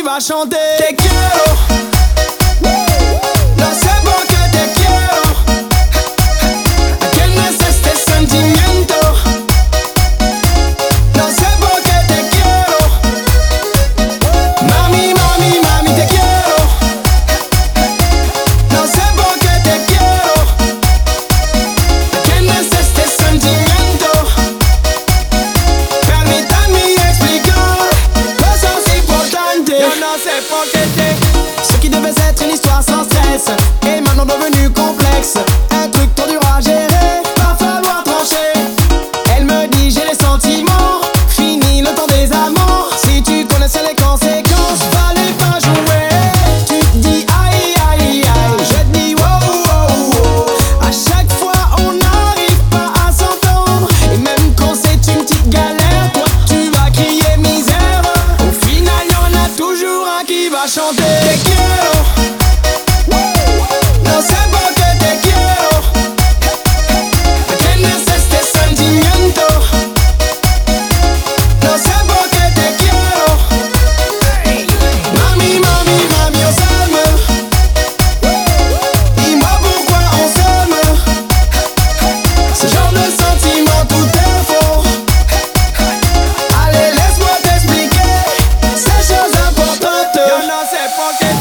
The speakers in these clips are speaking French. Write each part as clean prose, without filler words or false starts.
qui va chanter. Te quiero. No sé por qué te quiero. ¿Quién es este sentimiento? No sé por qué te quiero. Mami, mami, mami, te quiero. No sé por qué te quiero. ¿Quién es este sentimiento? Permítanme explicar cosas importantes. Yo no sé por qué ce qui devait être une histoire sans stress est maintenant devenu complexe. Un truc trop dur à gérer, va falloir trancher. Elle me dit j'ai les sentiments, fini le temps des amants. Si tu connaissais les conséquences, fallait pas jouer. Tu te dis aïe aïe aïe, je te dis wow wow wow. À chaque fois on n'arrive pas à s'entendre. Et même quand c'est une petite galère, toi tu vas crier misère. Au final y'en a toujours un qui va chanter. Te quiero. No sé por qué te quiero. ¿Quién es este sentimiento? No sé por qué te quiero. Mami, mami, mami, on s'aime. Dis-moi pourquoi on s'aime. Ce genre de sentiment tout est faux. Allez, laisse-moi t'expliquer ces choses importantes. Yo no sé por qué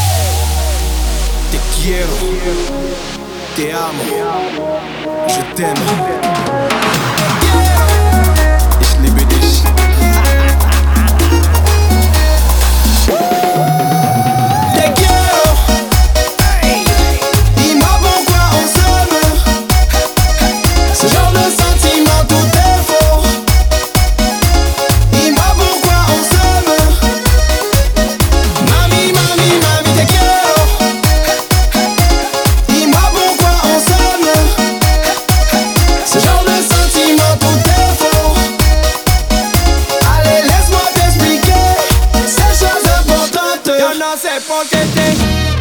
te quiero, te amo, je t'aime. Ich liebe dich. Te quiero. Dis-moi pourquoi on s'aime. Ce genre de sentiment tout est faux. Dis-moi pourquoi on s'aime. Mami, mami, mami, te quiero. Dis-moi pourquoi on s'aime. Ce genre de sentiment tout est faux. Allez, laisse-moi t'expliquer ces choses importantes. Yo no sé por qué te